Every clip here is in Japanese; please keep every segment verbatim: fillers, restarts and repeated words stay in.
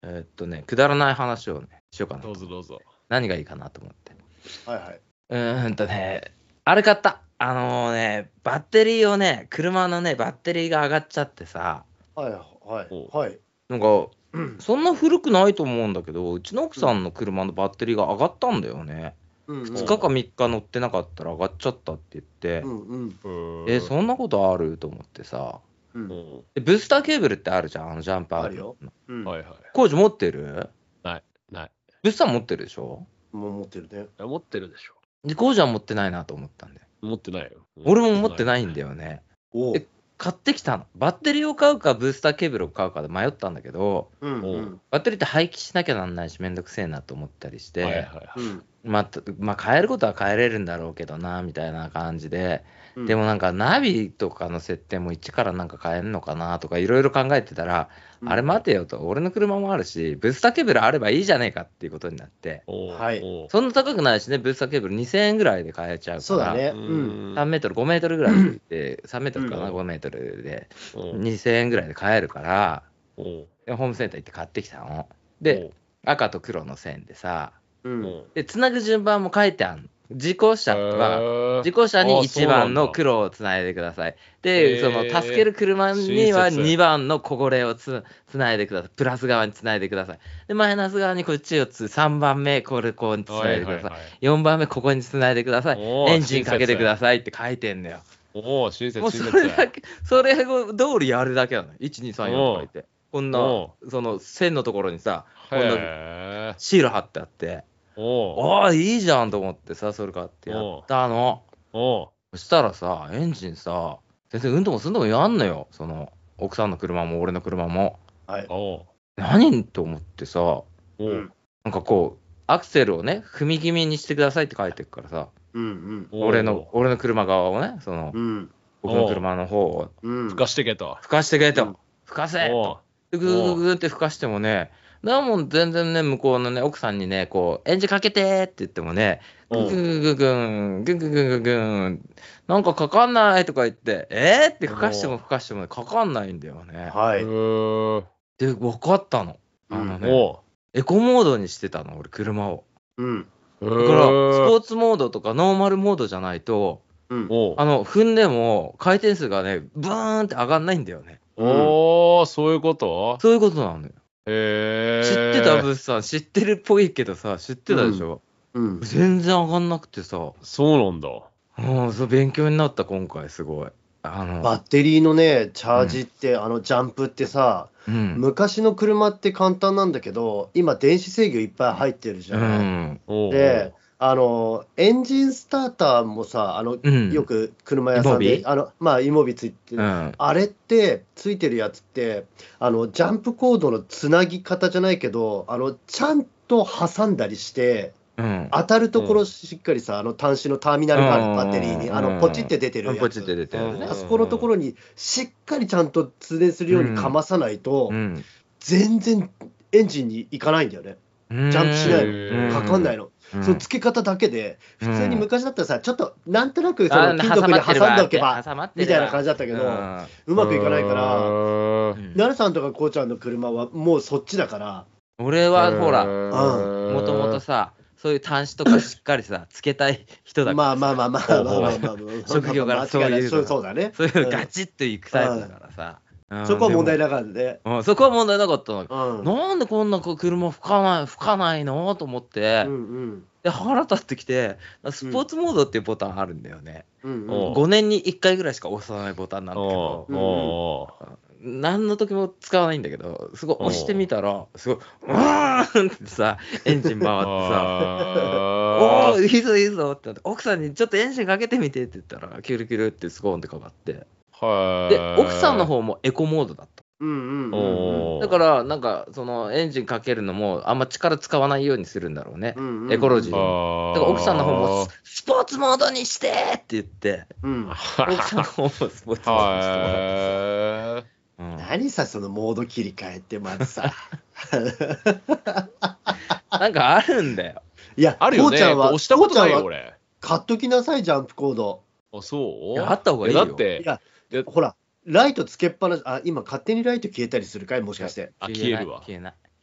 えーっとね、くだらない話をね、しようかな。 どうぞどうぞ。 何がいいかなと思って。 はいはい。 うーんとね、あれ買った。あのね、バッテリーをね、車のね、バッテリーが上がっちゃってさ、 はいはいはい。 なんか、そんな古くないと思うんだけど、うちの奥さんの車のバッテリーが上がったんだよね。 うんうんふつかかみっか乗ってなかったら上がっちゃったって言って、 うんうんえ、そんなことあると思ってさ、 うんでブースターケーブルってあるじゃん、あのジャンパー。 あるよ。うんはいはい。 コーチ持ってる？ ないない。 ブースター持ってるでしょ？ もう持ってるね。 持ってるでしょ。 で、コーチは持ってないなと思ったんだよ。 持ってないよ。 俺も持ってないんだよね。 おえ買ってきたの。バッテリーを買うかブースターケーブルを買うかで迷ったんだけど、 うんうんバッテリーって廃棄しなきゃなんないしめんどくせえなと思ったりして、 はいはいはい。 うんまあ、まあ変えることは変えれるんだろうけどなみたいな感じで、 うんでもなんかナビとかの設定も一からなんか変えるのかなとかいろいろ考えてたら、 うんあれ待てよと、俺の車もあるしブースターケーブルあればいいじゃねえかっていうことになって、 おうはいおうそんな高くないしね、ブースターケーブルにせんえんぐらいで買えちゃうから、 そうだね。 ううんんさんメートルごメートルぐらいでさんメートルかな、 うんごメートルでおうにせんえんぐらいで買えるから、 おうでホームセンター行って買ってきたので、赤と黒の線でさ、 うんおうでつなぐ順番も書いてあるの。自行車はへー自行車にいちばんのあそうなんだ黒をつないでください。で、 へーその助ける車には親切にばんの小れをつつないでください。プラス側につないでください。で、マイナス側にこっちをつさんばんめこれこうにつないでください。 はいはいはいよんばんめここにつないでください。 おーエンジンかけてくださいって書いてんだよ。 おお、親切もう親切。 それだけ、それを通りやるだけなの。いち、に、さん、よんとか言って。こんなお、 その線のところにさ、こんなへーシール貼ってあって、 おうああ、いいじゃんと思ってさ、それ買ってやったの。 おうそしたらさ、エンジンさ、全然運動もすんのもやんのよ。その、奥さんの車も俺の車も。 はい。 おう何と思ってさ、 おううんなんかこう、アクセルをね、踏み気味にしてくださいって書いてるからさ、 うんおう俺の、俺の車側をね、そのう、ん僕の車の方をうんふかしてけと。 吹かしてくれと。 うん吹かせおと。でぐーぐーぐーって吹かしてもね、だもん全然ね、向こうのね、奥さんにね、こう、エンジンかけてって言ってもね、ぐうんぐぐぐぐん、ぐぐぐぐぐん、なんかかかんないとか言って、えーって吹かしても吹かしてもねかかんないんだよね。 はい。 へーで、分かったの。あのね、 おエコモードにしてたの、俺、車を。 うんうだから、スポーーツモードとかノーマルモードじゃないと、 うんおうあの、踏んでも回転数がね、ブーンって上がんないんだよね。 おー、そういうことそういうことなのよ。 へ知ーってたブースさん、知ってるっぽいけどさ、知ってたでしょ、 うん全然上がんなくてさ、 そうなんだ。 うん、そう勉強になった、今回、すごい。あの、 バッテリーのね、チャージって、あのジャンプってさ、 うん。 昔の車って簡単なんだけど、今、電子制御いっぱい入ってるじうゃない。 ん。 おうで、あの、エンジンスターターもさ、あの、 うんよく車屋さんで、 イモビあの、まあ、イモビついてる、 うん。 あれって、ついてるやつって、あの、ジャンプコードのつなぎ方じゃないけど、あの、ちゃんと挟んだりして、 うん。 当たるところしっかりさ、あの端子のターミナルがあるうんバッテリーに、あうんのポチって出てるやつ、 ポチって出てるねあそこのところにしっかりちゃんと通電するようにかまさないと、 うん。 全然エンジンに行かないんだよね。ジャンプしないうんの、かかんないの。 うんその付け方だけで、 うん普通に昔だったらさ、ちょっとなんとなくそあの金属に挟んでおけば、 挟まってみたいな感じだったけど、 うんうまくいかないから、 らなるさんとかこうちゃんの車はもうそっちだから、 俺はほら、 うもともとさ、そういう端子とかしっかりさ、つけたい人だからさ、 まあまあまあまあまあまあまあ、 職業からそういうそうそうだね。 そういうガチッといくタイプだからさ。うんそこは問題でなかったね。 もうんそこは問題なかったの。 うん。 なんでこんなこう車吹かない、吹かないのと思って、 うんうんで腹立ってきて、スポーツモードっていうボタンあるんだよね。 うんおごねんにいっかいぐらいしか押さないボタンなんだけど、 うんお何の時も使わないんだけど、すごい押してみたら、すごい、うーんってさ、エンジン回ってさ、おおー、いいぞいいぞってなって、奥さんにちょっとエンジンかけてみてって言ったら、キュルキュルってスコーンってかかって、で、奥さんの方もエコモードだった。 うんうんうんおだから、なんか、そのエンジンかけるのも、あんま力使わないようにするんだろうね。 うんうんエコロジーでも。 あだから奥さんの方もス、スポーツモードにしてって言って、 うん。 奥さんの方もスポーツモードにしてもらってはうん何さ、そのモード切り替えってまずさ。 なんかあるんだよ。 いや、 あるよね。 こうちゃんは、 押したことないよ、 こうちゃんは俺。 買っときなさい、ジャンプコード。 あ、そういやあった方がいいよだってい、やいや、 ほら、ライトつけっぱなし、あ、今勝手にライト消えたりするかいもしかして。 あ、消えるわ。 消えない。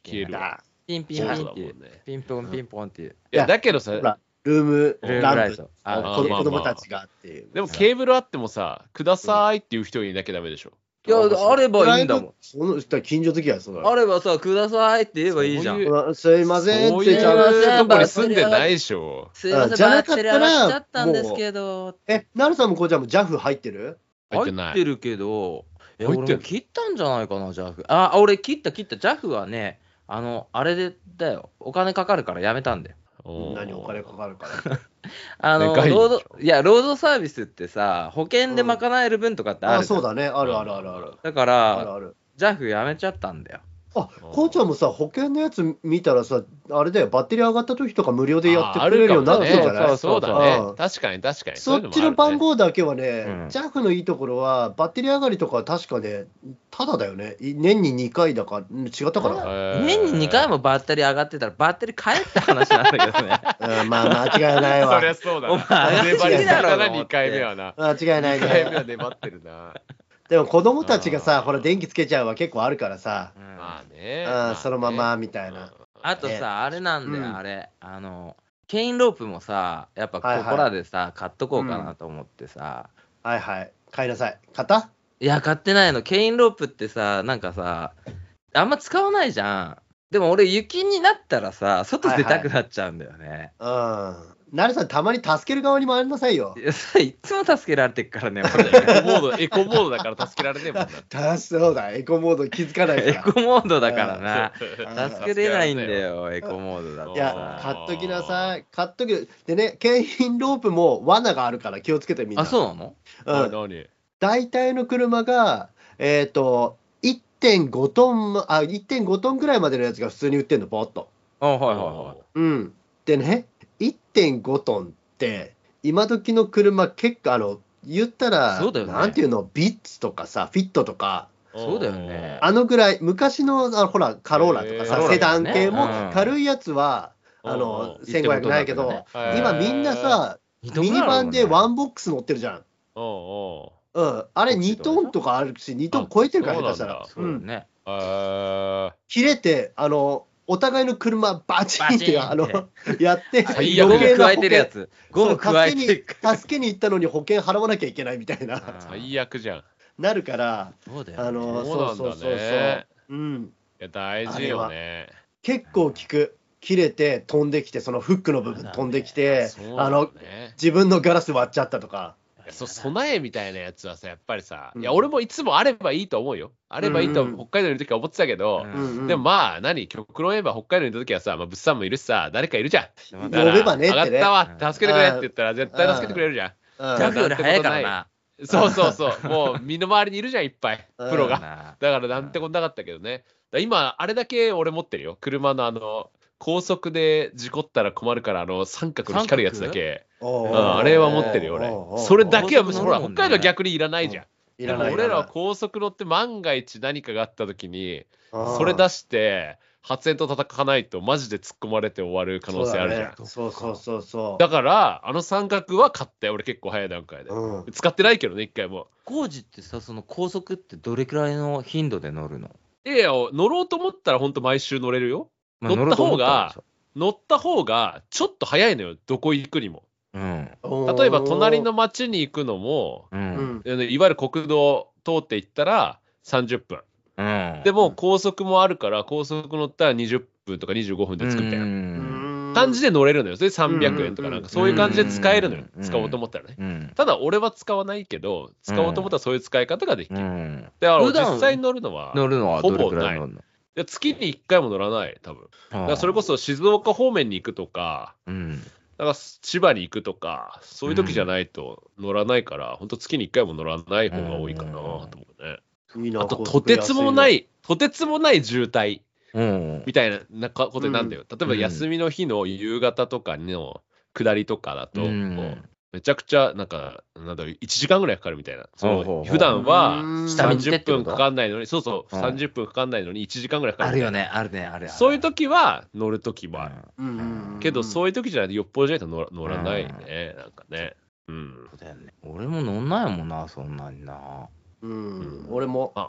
消えるわ。 ピンピンピンっていうそうだもんね。 ピンポンピンポンっていういや、だけどさ、 ほら、ルームルームランプライト。 ああ子まあまあ子供たちがっていう。 でもケーブルあってもさ、くださいっていう人いなきゃダメでしょ。 いや、あればいいんだもん。 その人は近所付き合いそれ。 あればさ、くださいって言えばいいじゃん。 そういうあすいませんそうってちゃんというとこに住んでないでしょ。 すいません、 あじゃなかったらバッテリー上がっちゃったんですけど。 え、なるさんもこうちゃんも ジャフ 入ってる？ 入ってない。 入ってるけど、え、 入ってんの俺も切ったんじゃないかな、ジャフ。あ、俺切った切った。ジャフはね、あの、あれでだよ。お金かかるからやめたんだよ。 おー何お金かかるから。 あの、 でかいんでしょロード、いや、ロードサービスってさ、保険で賄える分とかってああ、 るじゃん。 そうだね。あるあるあるある。 だかあるら、 ある。 ジャフやめちゃったんだよ。 あ、こうちゃんもさ、保険のやつ見たらさ、あれだよ、バッテリー上がった時とか無料でやってくれるようになってるじゃない？ そうそうだうねん。 確かに確かに。 そっちの番号。 号だけはうねん、 ジャフ のいいところは、バッテリー上がりとかは確かね、ただだよね。い年ににかいだか、うん違ったかな。 年ににかいもバッテリー上がってたら、バッテリー買えって話なんだけどね。 うん、まあ、間違いないわ。 そりゃそうだおな。 前上がりすぎだろ粘りすぎだな、にかいめはな。 間違いないにかいめはね。 粘ってるな。 でも子供たちがさ、 あーほら、電気つけちゃうは結構あるからさ、 うんまあね。 うんまあねそのままみたいな。 あとさ、あれなんだよ、 うんあれ。あの、ケインロープもさ、やっぱこはいはいこらでさ、買っとこうかなと思ってさ。 はいはい。買いなさい。買ったいや、買ってないの。ケインロープってさ、なんかさ、あんま使わないじゃん。でも俺、雪になったらさ、外出たくなっちゃうんだよね。 うん。なるさん、たまに助ける側に回りなさいよい。やさいっつも助けられてっからね、 エコモード、エコモードだから助けられねえもんな。 たそうだ、エコモード気づかない俺。エから。 コモードだからな。 うん助けれないんだよ、エコモードだといやさ。、 買っときなさい。買っとき。でね、ケインロープも罠があるから気をつけてみんな。 あ、そうなのうん。 何大体の車が、えっと、いってんごトン、あ、いってんごトンぐらいまでのやつが普通に売ってんの、ポッと。 あ、はいはいはい。 うん。でね、いってんごトンって、今時の車結構、あの、言ったら、 そうだよねなんていうの、ビッツとかさ、フィットとか、 そうだよねあのぐらい、昔の、あほら、カローラとかへさ、 ーセダン系もうん軽いやつは、あの、 うんせんごひゃくないけど、 いってんごトンだ今みんなさ、ミニバンでワンボックス乗ってるじゃん。 うんうん。 うん。あれにトンとかあるし、にトン超えてるから、 あ下手したら。 そうだよね。 えー、 切れて、あの、お互いの車バチンって、 バチンってあの、やって、 最悪ゴム余計な加えてるやつ。ゴム加えてる。 そう助けに助けに行ったのに保険払わなきゃいけないみたいな、 最悪じゃん。いなるから、 そうだよね。 あの、 そうなんだねそうそうそうそう。うん。 や、大事よね。 結構効く。切れて飛んできて、そのフックの部分飛んできて、 そうだあの、 ね。 自分のガラス割っちゃったとか。 いやそう備えみたいなやつはさ、やっぱりさ、 うんいや、俺もいつもあればいいと思うよ。あればいいとうんうん北海道にいるときは思ってたけど、 うんうんうんでもまあ、何、極論言えば北海道にいるときはさ、まあ、物産もいるしさ、誰かいるじゃん。 呼だから呼べばねってね上がったわ、助けてくれって言ったら、絶対助けてくれるじゃん。 うんジャフより早いからな。 そうそうそう、もう身の回りにいるじゃん、いっぱい、 うんプロが。 なだからなんてことなかったけどね。だから今、あれだけ俺持ってるよ。車のあの、高速で事故ったら困るから、あの、三角の光るやつだけ。 おーうん、あれは持ってるよ、 おーおー俺。それだけは、 高速ほら、 乗るもんね北海道は逆にいらないじゃん。 いらないでも俺らは高速乗って万が一何かがあった時に、 うんそれ出して、発煙と叩かないとマジで突っ込まれて終わる可能性あるじゃん。だ,、 そうそうそうそう。 から、あの三角は買ったよ、俺結構早い段階で。 うん使ってないけどね、一回も。 工事ってさ、その高速ってどれくらいの頻度で乗るの？ いやいや、乗ろうと思ったら本当毎週乗れるよ。 まあ乗った方が乗ろうと思ったんでしょ乗った方がちょっと早いのよ、どこ行くにも。 うん。 例えば隣の町に行くのも、 う。 うんんいわゆる国道通って行ったらさんじゅっぷん。 うん。 でも高速もあるから高速乗ったらにじゅっぷんとかにじゅうごふんで着くみたいなうん感じで乗れるのよ。それさんびゃくえんとかうんなんかそういう感じで使えるのよ。 うん使おうと思ったらね。 うん。 ただ俺は使わないけど、使おうと思ったらそういう使い方ができうる。 ん。 だから普段実際に乗るのは乗るのはどれくらい乗るの？ いや月にいっかいも乗らない、多分。だからそれこそ。 そ静岡方面に行くとか、 うん。 だから千葉に行くとか、そういう時じゃないと乗らないから、本当月にいっかいも乗らない方が多いかなと思うね。 いいなあと、とてつもな。い、とてつもない渋滞うん。 みたいななかことになるんだよ。例えばうん休みの日の夕方とかの下りとかだと、 うんもうめちゃくちゃ、なんか、なんだろう、いちじかんぐらいかかるみたいな。そほうほうほうの普段はうん下道で 30 ってこと分かかんないのに、そうそう、 うんさんじゅっぷんかかんないのにいちじかんぐらいかかるみたいな。 あるよね、あるね、あるある。 そういう時は乗る時もある。 うんうんうんけど、そういう時じゃないとよっぽどじゃないと乗ら乗らないね、なんかね。うん。 そうだよね。俺も乗んないもんな、そんなにな。 うん、俺も。 あい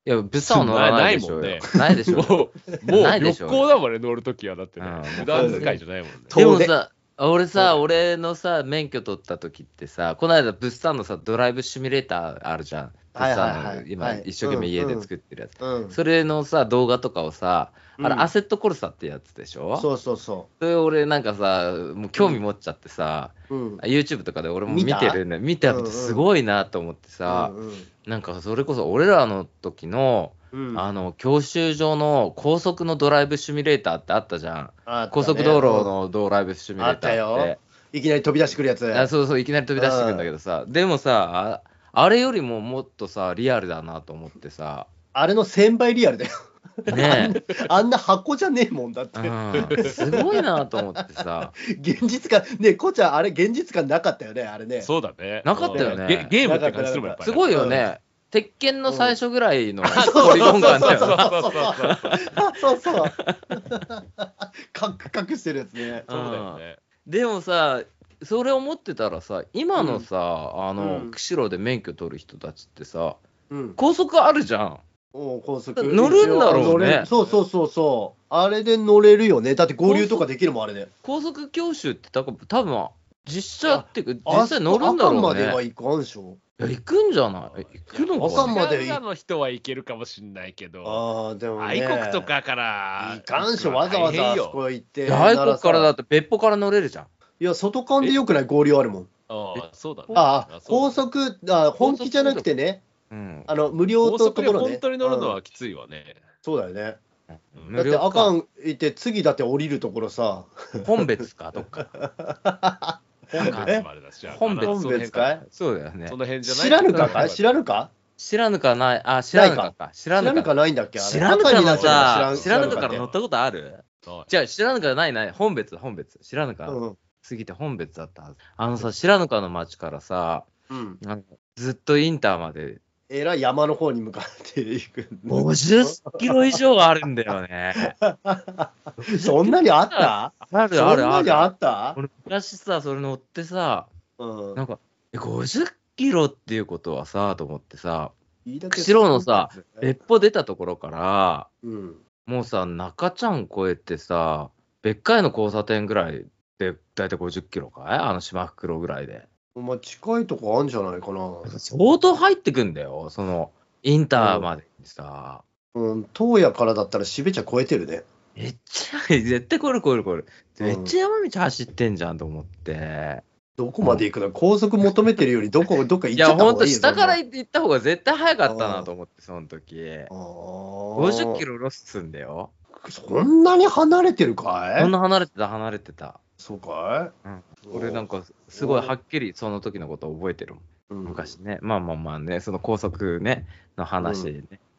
いや、物産は乗らないでしょうよ。ないでしょうよ。 もう、もう旅ないでしょうよ行だもんね、乗るときは。だってねうん。 普段使いじゃないもんね。 遠出でもさ、俺さ、 そう俺のさ、免許取った時ってさ、この間物産のさ、ドライブシミュレーターあるじゃん。 はいはいはい物産の今、 はい一生懸命家で作ってるやつ。 うん。 それのさ、動画とかをさ、あれ、 うんアセットコルサってやつでしょ。 そうそうそそれ俺なんかさ、もう興味持っちゃってさ、 う。うん。 YouTube とかで俺も見た見てるね。見た見てすごいなと思ってさ、 うんなんかそれこそ俺らの時の、 うんうん、 あの、教習所の高速のドライブシミュレーターってあったじゃん。 あったね高速道路のドライブシミュレーターって。 あったよいきなり飛び出してくるやつ。 あそうそう、いきなり飛び出してくるんだけどさ、でもさ、あ、あれよりももっとさ、リアルだなと思ってさ、 あれのせんばいリアルだよ。 ねあんな箱じゃねえもんだって。 え、うん、すごいなと思ってさ、 現実感、ねえ、こうちゃん、あれ、現実感なかったよね、あれね。 そうだね。 なかったよねゲゲームって感じするもん、やっぱり。 すごいよい。 ね。鉄拳の最初ぐらいのそうポリゴン感だそうよそうそうそう。 そうそう。カクカクしてるやつね。 そうだよね。 でもさ、それ思ってたらさ、今のさ、あの、 うん釧路で免許取る人たちってさ、 うん。 高速あるじゃん。 おう高速乗るんだろうね乗れるそうそうそうそう。あれで乗れるよね。だって合流とかできるもん、あれで。 高速教習って多分、多分実車っていうか、 あ実際乗るんだろうね。 あかんまでは行かんでしょ。 いや、行くんじゃない行くのあかんかな。 までガンガの人はいけるかもしんないけど、 ああ、でもね。 愛国とかからいかんしょ、わざわざあそこ行って。 いや愛国からだっって別府から乗れるじゃん。 いや、外間でよくない合流あるもん。 ああ、そうだね。 ああ、 そう高速、あ本気じゃなくてね、 うん。 あの、無料高のところね。 速で本当に乗るのうんはきついわね。 そうだよね。 うんだってあかん行って、次だって降りるところさ、 本別か、どっか。 本別までだし、 本別本別かいそうだよねそ。の辺じゃない知らぬかかい知らぬか知らぬかない、あ、知らぬかか。知知らぬからぬか。 ないんだっけあれ知らぬかのさ、 赤知らぬになっちゃうのかから乗ったことあるはいじゃあ、知らぬかないない。本別、本別。知らぬかうん。 過ぎて本別だったはず。あのさ、知らぬかの町からさ、 うん。 なんかずっとインターまでえらい山の方に向かっていく。 ごじゅっキロ以上あるんだよね。 そんなにあったあるそあるあんなにある。 った俺昔さ、それ乗ってさ、 うんなんか、えごじゅっキロっていうことはさ、と思ってさ、 いいだけ釧路のさ、別府出たところから、 うん。 もうさ、中ちゃん越えてさ、別海の交差点ぐらいで、だいたいごじゅっキロかいあの島袋ぐらいで。 お前近いとこあんじゃないかな。 相当入ってくんだよ、その、インターまでにさ。 うん、東野からだったら渋谷超えてるね。 めっちゃ、絶対これこれこれ。 うんめっちゃ山道走ってんじゃんと思って。 どこまで行くの高速求めてるよりどこ、どっか行っいや、 ちゃったほんと方がいいよ。 下からそん行った方が絶対早かったなと思って、その時。 なあごじゅっキロ。 ロロスすんだよ。 そんなに離れてるかいそんな離れてた、離れてた。 そうかうん。 い俺なんか、すごいはっきりその時のことを覚えてるもん。 うん昔ね。まあまあまあね、その高速ね、の話でね。